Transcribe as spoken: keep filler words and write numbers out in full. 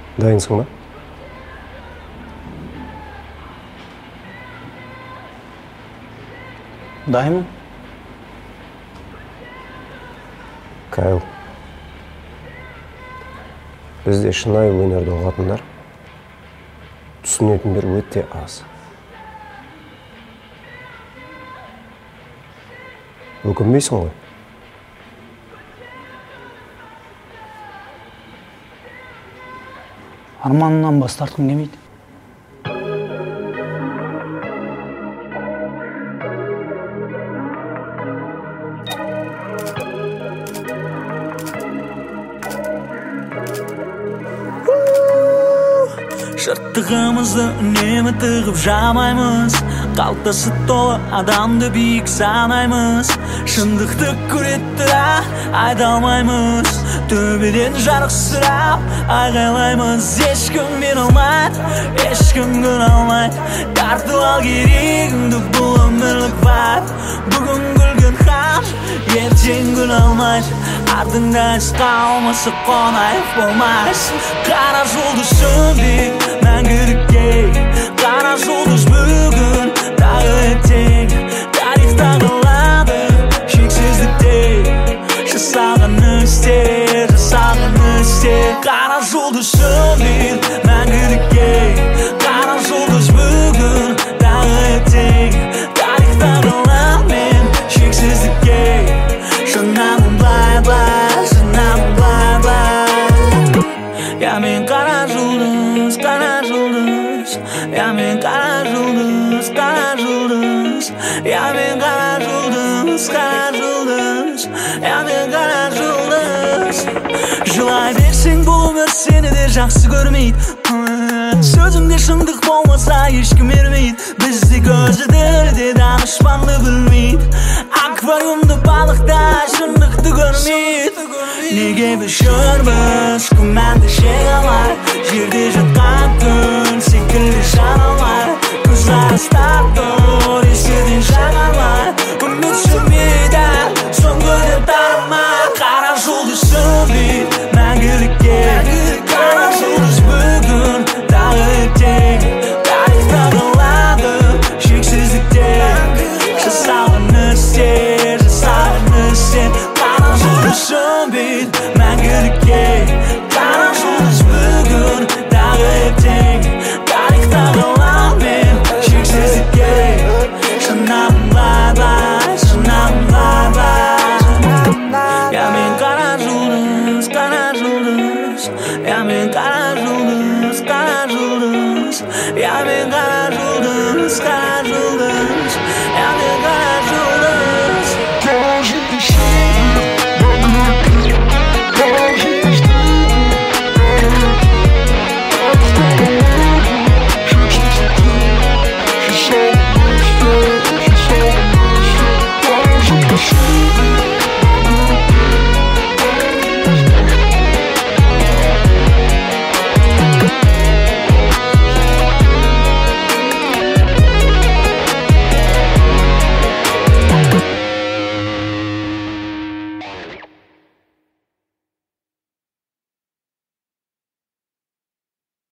Дайынсың ба? Дайынмын. Кайл, бізде шынайы өнерді ұғатындар түсінетіндер өте аз. Өкінбейсің ғой? Арманымнан бас тартқым келмейді. Жыртығымызды үнемі тығып жамаймыз, қалтасы толы адамды биік санаймыз. Шындықты көреттіра айта алмаймыз, төбеден жарықсырап айғайлаймыз. Ешкім мен алмайды, ешкім күн алмайды, тартып ал керегіңді, бұл өмірлік бар. Бүгін күлген хан ертең күн алмайды, артыңда із қалмасы қонайып болмайсың. Қара жұлдыз сөнбейді мәңгілікке, қара жұлдыз бүгін тағы ертең, тарихта қалады шексіздікте. Жасаған істе, жасаған істе. Қара жұлдыз сөнбейді мәңгілікке, қара жұлдыз бүгін тағы ертең, тарихта қалады шексіздікке. Жанамын былай былай, жанамын былай былай. Я мен қара жұлдыз, қара жұлдыз. Я мен қара жұлдыз, қара жұлдыз. Я мен қара жұлдыз, қара жұлдыз. Я мен қара жұлдыз. Жылай берсең бұл өмір сені де жақсы көрмейді. Сөзіңде шындық болмаса ешкім ермейді. Бізде көзі тіріде данышпанды білмейді. Аквариумды балықта шындықты көрмейді. Неге біз жүрміз күмәнді жеңалар, жерде жатқан күн секілді жаналар. Көз арастарды